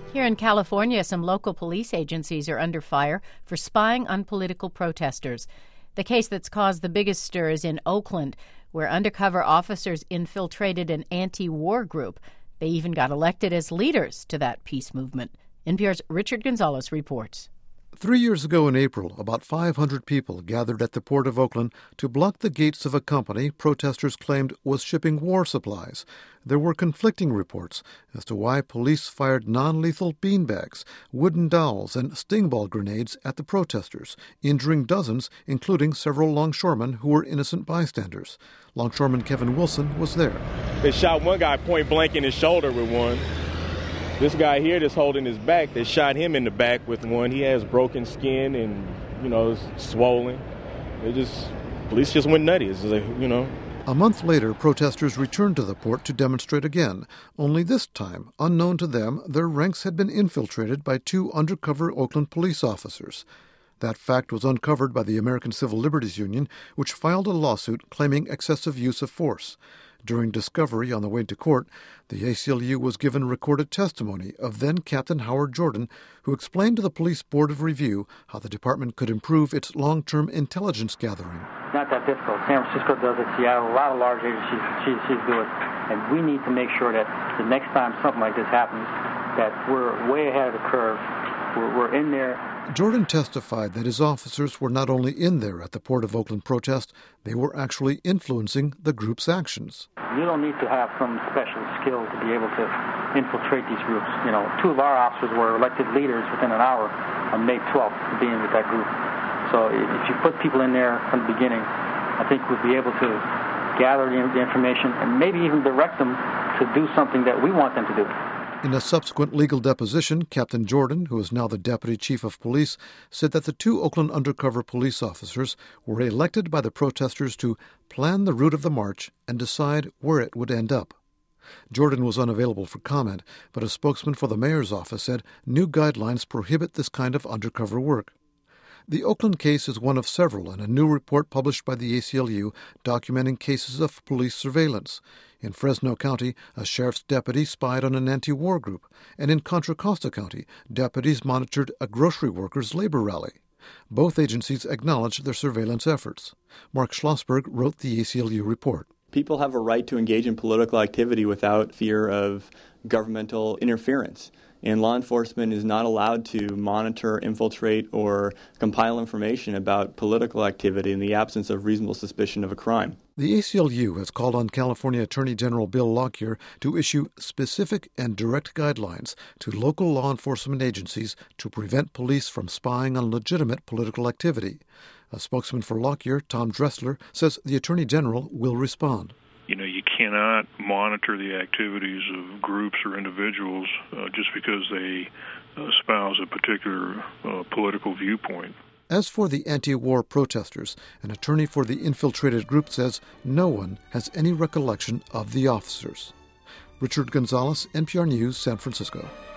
Here in California, some local police agencies are under fire for spying on political protesters. The case that's caused the biggest stir is in Oakland, where undercover officers infiltrated an anti-war group. They even got elected as leaders to that peace movement. NPR's Richard Gonzalez reports. 3 years ago in April, about 500 people gathered at the Port of Oakland to block the gates of a company protesters claimed was shipping war supplies. There were conflicting reports as to why police fired non-lethal beanbags, wooden dowels, and sting-ball grenades at the protesters, injuring dozens, including several longshoremen who were innocent bystanders. Longshoreman Kevin Wilson was there. They shot one guy point blank in his shoulder with one. This guy here that's holding his back, they shot him in the back with one. He has broken skin and, swollen. Police just went nutty. It's like, A month later, protesters returned to the port to demonstrate again. Only this time, unknown to them, their ranks had been infiltrated by two undercover Oakland police officers. That fact was uncovered by the American Civil Liberties Union, which filed a lawsuit claiming excessive use of force. During discovery on the way to court, the ACLU was given recorded testimony of then-Captain Howard Jordan, who explained to the Police Board of Review how the department could improve its long-term intelligence gathering. Not that difficult. San Francisco does it, Seattle, a lot of large agencies do it. And we need to make sure that the next time something like this happens, that we're way ahead of the curve. We're in there. Jordan testified that his officers were not only in there at the Port of Oakland protest, they were actually influencing the group's actions. You don't need to have some special skill to be able to infiltrate these groups. Two of our officers were elected leaders within an hour on May 12th of being with that group. So if you put people in there from the beginning, I think we'll be able to gather the information and maybe even direct them to do something that we want them to do. In a subsequent legal deposition, Captain Jordan, who is now the Deputy Chief of Police, said that the two Oakland undercover police officers were elected by the protesters to plan the route of the march and decide where it would end up. Jordan was unavailable for comment, but a spokesman for the mayor's office said new guidelines prohibit this kind of undercover work. The Oakland case is one of several in a new report published by the ACLU documenting cases of police surveillance. In Fresno County, a sheriff's deputy spied on an anti-war group, and in Contra Costa County, deputies monitored a grocery workers' labor rally. Both agencies acknowledged their surveillance efforts. Mark Schlossberg wrote the ACLU report. People have a right to engage in political activity without fear of governmental interference. And law enforcement is not allowed to monitor, infiltrate, or compile information about political activity in the absence of reasonable suspicion of a crime. The ACLU has called on California Attorney General Bill Lockyer to issue specific and direct guidelines to local law enforcement agencies to prevent police from spying on legitimate political activity. A spokesman for Lockyer, Tom Dressler, says the Attorney General will respond. You cannot monitor the activities of groups or individuals just because they espouse a particular political viewpoint. As for the anti-war protesters, an attorney for the infiltrated group says no one has any recollection of the officers. Richard Gonzalez, NPR News, San Francisco.